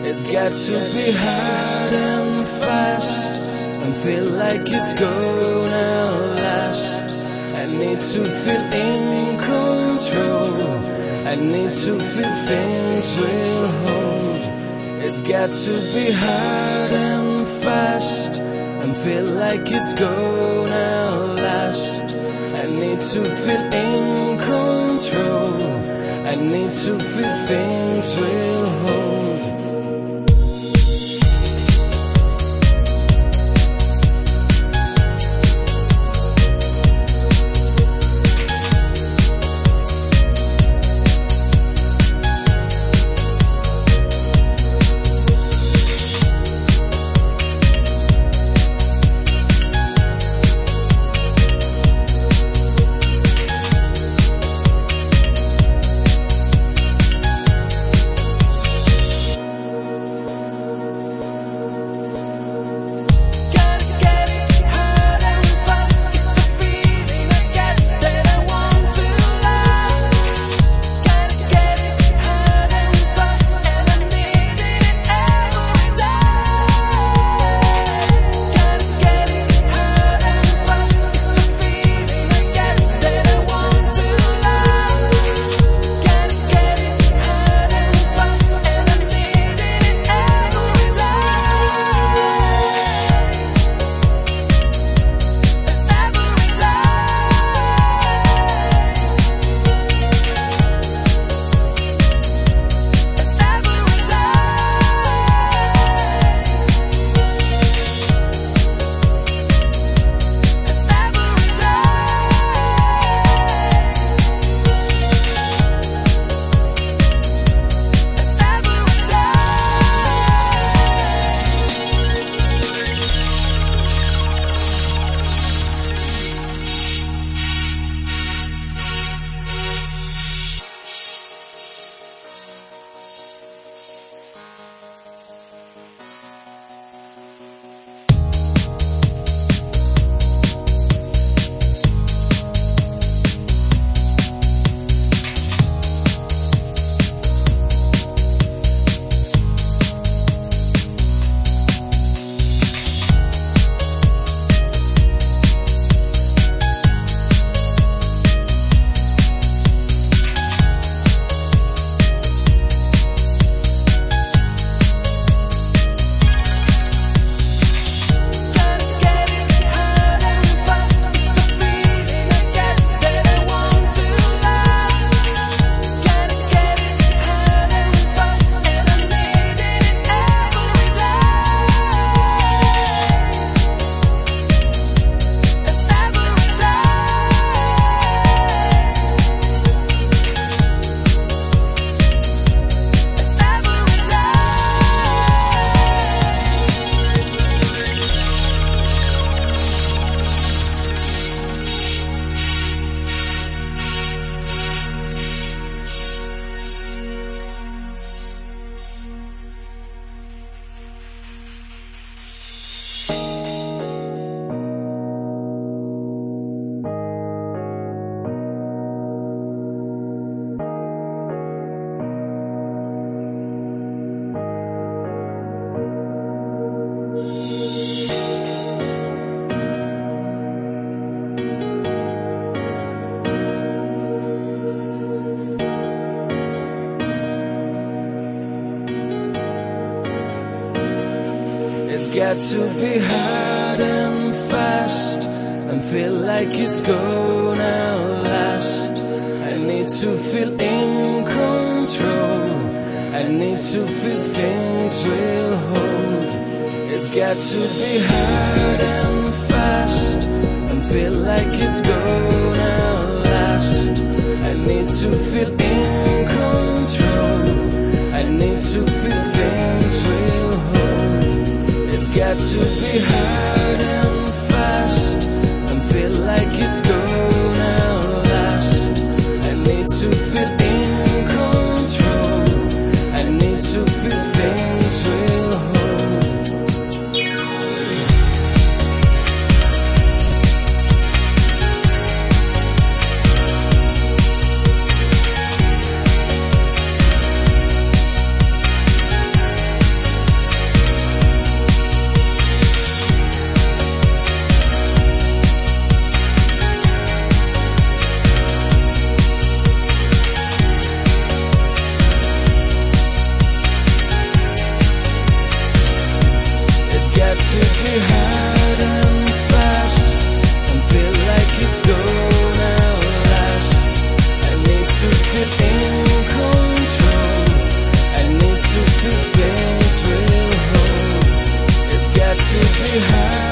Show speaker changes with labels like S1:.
S1: It's got to be hard and fast and feel like it's gonna last. I need to feel in control. I need to feel things will hold. It's got to be hard and fast and feel like it's gonna last. I need to feel in control. I need to feel things will hold. It's got to be hard and fast and feel like it's gonna last. I need to feel in control. I need to feel things will hold. It's got to be hard and fast and feel like it's gonna last. I need to feel in control. I need to feel things will hold. It's got to be hard and fast and feel like it's gonna last. I need to feel in control. I need to feel things will hold. to be hard and fast and feel like it's gonna last. I need to feel in control. I need to feel things will hold. It's got to be hard.